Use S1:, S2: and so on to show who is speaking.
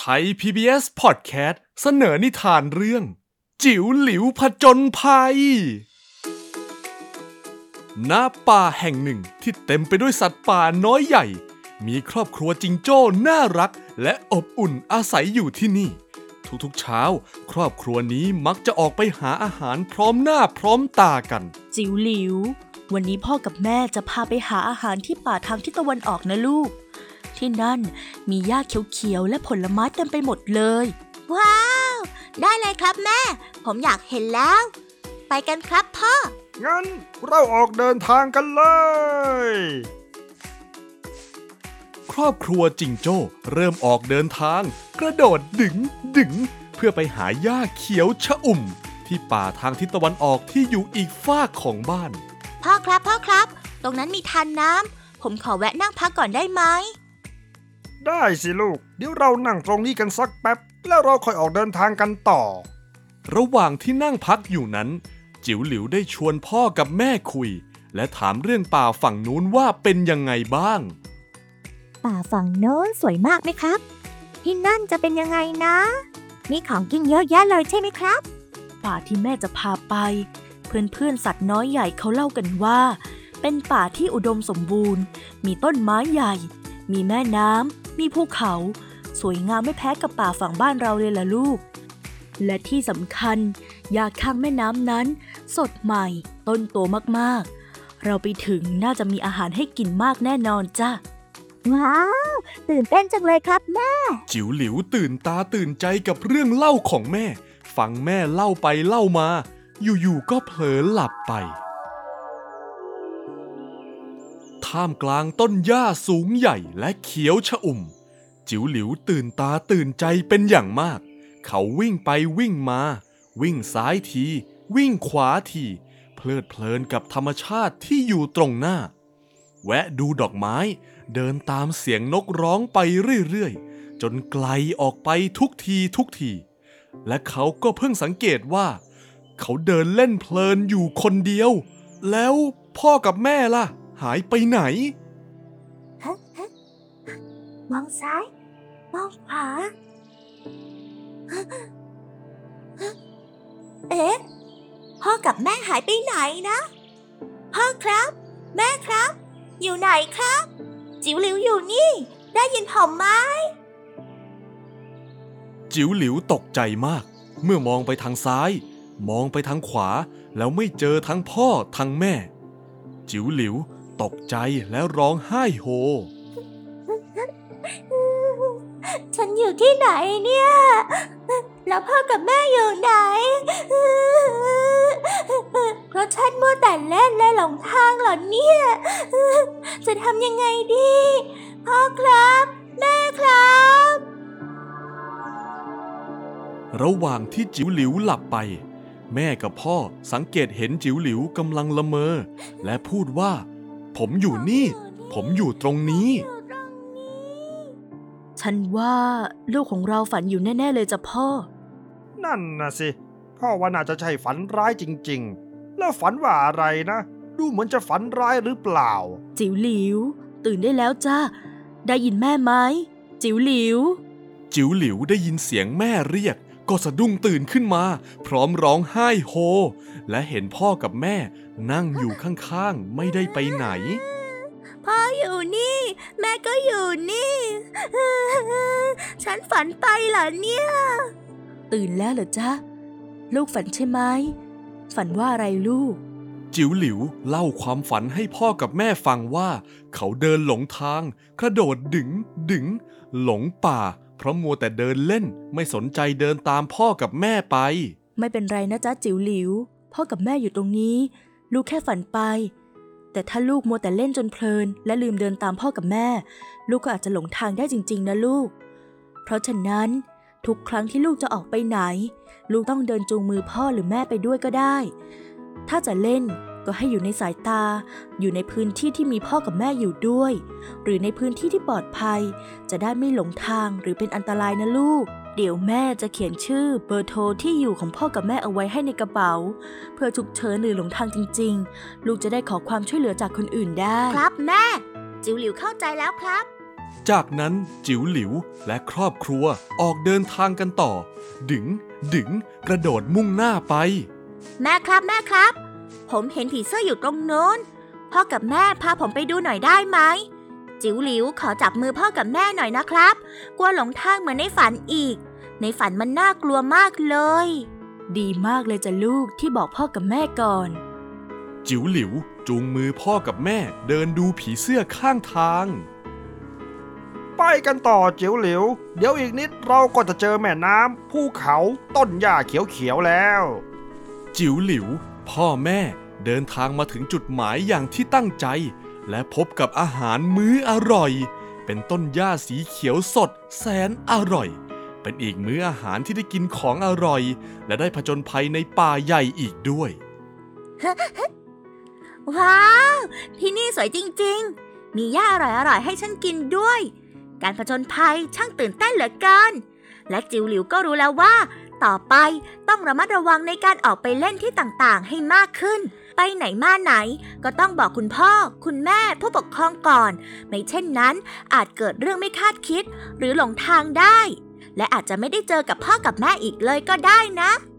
S1: ไทย PBS Podcast เสนอนิทานเรื่องจิ๋วหลิวผจญภัยณป่าแห่งหนึ่งที่เต็มไปด้วยสัตว์ป่าน้อยใหญ่มีครอบครัวจิงโจ้น่ารักและอบอุ่นอาศัยอยู่ที่นี่ทุกๆเช้าครอบครัวนี้มักจะออกไปหาอาหารพร้อมหน้าพร้อมตากัน
S2: จิ๋วหลิววันนี้พ่อกับแม่จะพาไปหาอาหารที่ป่าทางทิศตะวันออกนะลูกที่นั่นมีหญ้าเขียวๆและผลไม้เต็มไปหมดเลย
S3: ว้าวได้เลยครับแม่ผมอยากเห็นแล้วไปกันครับพ่อ
S4: งั้นเราออกเดินทางกันเลย
S1: ครอบครัวจิงโจ้เริ่มออกเดินทางกระโดดดึงเพื่อไปหาหญ้าเขียวชอุ่มที่ป่าทางทิศตะวันออกที่อยู่อีกฟากของบ้าน
S3: พ่อครับตรงนั้นมีทานน้ำผมขอแวะนั่งพักก่อนได้ไหม
S4: ได้สิลูกเดี๋ยวเรานั่งตรงนี้กันสักแป๊บแล้วเราค่อยออกเดินทางกันต่อ
S1: ระหว่างที่นั่งพักอยู่นั้นจิ๋วหลิวได้ชวนพ่อกับแม่คุยและถามเรื่องป่าฝั่งนู้นว่าเป็นยังไงบ้าง
S5: ป่าฝั่งโน้นสวยมากไหมครับที่นั่นจะเป็นยังไงนะมีของกินเยอะแยะเลยใช่ไหมครับ
S2: ป่าที่แม่จะพาไปเพื่อนสัตว์น้อยใหญ่เขาเล่ากันว่าเป็นป่าที่อุดมสมบูรณ์มีต้นไม้ใหญ่มีแม่น้ำมีภูเขาสวยงามไม่แพ้กับป่าฝั่งบ้านเราเลยล่ะลูกและที่สำคัญหญ้าข้างแม่น้ำนั้นสดใหม่ต้นโตมากๆเราไปถึงน่าจะมีอาหารให้กินมากแน่นอนจ้ะ
S5: ว้าวตื่นเต้นจังเลยครับแม่
S1: จิ๋วหลิวตื่นตาตื่นใจกับเรื่องเล่าของแม่ฟังแม่เล่าไปเล่ามาอยู่ๆก็เผลอหลับไปท่ามกลางต้นหญ้าสูงใหญ่และเขียวชอุ่มจิ๋วหลิวตื่นตาตื่นใจเป็นอย่างมากเขาวิ่งไปวิ่งมาวิ่งซ้ายทีวิ่งขวาทีเพลิดเพลินกับธรรมชาติที่อยู่ตรงหน้าแวะดูดอกไม้เดินตามเสียงนกร้องไปเรื่อยๆจนไกลออกไปทุกทีและเขาก็เพิ่งสังเกตว่าเขาเดินเล่นเพลินอยู่คนเดียวแล้วพ่อกับแม่ล่ะหายไปไหน
S5: มองซ้ายมองขวา
S3: เอ๊ะพ่อกับแม่หายไปไหนนะพ่อครับแม่ครับอยู่ไหนครับจิ๋วหลิวอยู่นี่ได้ยินผมไหม
S1: จิ๋วหลิวตกใจมากเมื่อมองไปทางซ้ายมองไปทางขวาแล้วไม่เจอทั้งพ่อทั้งแม่จิ๋วหลิวตกใจแล้วร้องไห้โฮ
S3: ฉันอยู่ที่ไหนเนี่ยแล้วพ่อกับแม่อยู่ไหนเพราะฉันมัวแต่เล่นและหลงทางเหรอเนี่ยจะทำยังไงดีพ่อครับแม่ครับ
S1: ระหว่างที่จิ๋วหลิวหลับไปแม่กับพ่อสังเกตเห็นจิ๋วหลิวกำลังละเมอและพูดว่าผมอยู่นี่ผมอยู่ตรงนี้
S2: ฉันว่าลูกของเราฝันอยู่แน่ๆเลยจ้ะพ่อ
S4: นั่นน่ะสิพ่อว่าน่าจะใช่ฝันร้ายจริงๆแล้วฝันว่าอะไรนะดูเหมือนจะฝันร้ายหรือเปล่า
S2: จิ๋วหลิวตื่นได้แล้วจ้าได้ยินแม่ไหมจิ๋วหลิว
S1: จิ๋วหลิวได้ยินเสียงแม่เรียกก็สะดุ้งตื่นขึ้นมาพร้อมร้องไห้โฮและเห็นพ่อกับแม่นั่งอยู่ข้างๆไม่ได้ไปไหน
S3: พ่ออยู่นี่แม่ก็อยู่นี่ฉันฝันไปเหรอเนี่ย
S2: ตื่นแล้วเหรอจ๊ะลูกฝันใช่ไหมฝันว่าอะไรลูก
S1: จิ๋วหลิวเล่าความฝันให้พ่อกับแม่ฟังว่าเขาเดินหลงทางกระโดดดึงหลงป่าเพราะมัวแต่เดินเล่นไม่สนใจเดินตามพ่อกับแม่ไป
S2: ไม่เป็นไรนะจ๊ะจิ๋วหลิวพ่อกับแม่อยู่ตรงนี้ลูกแค่ฝันไปแต่ถ้าลูกมัวแต่เล่นจนเพลินและลืมเดินตามพ่อกับแม่ลูกก็อาจจะหลงทางได้จริงๆนะลูกเพราะฉะนั้นทุกครั้งที่ลูกจะออกไปไหนลูกต้องเดินจูงมือพ่อหรือแม่ไปด้วยก็ได้ถ้าจะเล่นก็ให้อยู่ในสายตาอยู่ในพื้นที่ที่มีพ่อกับแม่อยู่ด้วยหรือในพื้นที่ที่ปลอดภัยจะได้ไม่หลงทางหรือเป็นอันตรายนะลูกเดี๋ยวแม่จะเขียนชื่อเบอร์โทรที่อยู่ของพ่อกับแม่เอาไว้ให้ในกระเป๋าเพื่อฉุกเฉินหรือหลงทางจริงๆลูกจะได้ขอความช่วยเหลือจากคนอื่นได้
S3: ครับแม่จิ๋วหลิวเข้าใจแล้วครับ
S1: จากนั้นจิ๋วหลิวและครอบครัวออกเดินทางกันต่อ ดึงกระโดดมุ่งหน้าไป
S3: แม่ครับแม่ครับ ผมเห็นผีเสื้ออยู่ตรงโน้นพ่อกับแม่พาผมไปดูหน่อยได้ไหมจิ๋วหลิวขอจับมือพ่อกับแม่หน่อยนะครับกลัวหลงทางเหมือนในฝันอีกในฝันมันน่ากลัวมากเลย
S2: ดีมากเลยจ้ะลูกที่บอกพ่อกับแม่ก่อน
S1: จิ๋วหลิวจูงมือพ่อกับแม่เดินดูผีเสื้อข้างทาง
S4: ไปกันต่อจิ๋วหลิวเดี๋ยวอีกนิดเราก็จะเจอแม่น้ำภูเขาต้นหญ้าเขียวๆแล้ว
S1: จิ๋วหลิวพ่อแม่เดินทางมาถึงจุดหมายอย่างที่ตั้งใจและพบกับอาหารมื้ออร่อยเป็นต้นหญ้าสีเขียวสดแสนอร่อยเป็นอีกมื้ออาหารที่ได้กินของอร่อยและได้ผจญภัยในป่าใหญ่อีกด้วย
S3: ว้าวที่นี่สวยจริงๆมีหญ้าอร่อยๆให้ฉันกินด้วยการผจญภัยช่างตื่นเต้นเหลือเกินและจิ๋วหลิวก็รู้แล้วว่าต่อไปต้องระมัดระวังในการออกไปเล่นที่ต่างๆให้มากขึ้นไปไหนมาไหนก็ต้องบอกคุณพ่อคุณแม่ผู้ปกครองก่อนไม่เช่นนั้นอาจเกิดเรื่องไม่คาดคิดหรือหลงทางได้และอาจจะไม่ได้เจอกับพ่อกับแม่อีกเลยก็ได้นะ